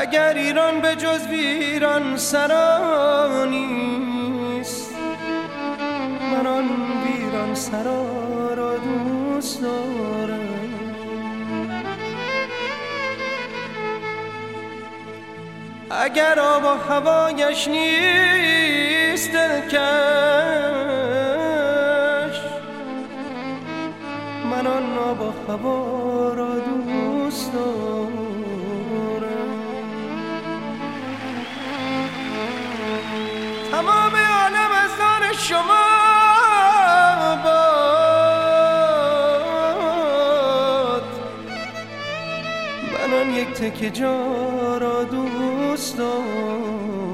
اگر ایران به جز ویران سرا نیست، من آن ویران سرا را دوست دارم. اگر آب و هوایش نیست دلکش، من آن آب و هوا را دوست دارم. تمام عالم از دار شما باد، من آن یک تکه جا را دوست دارم.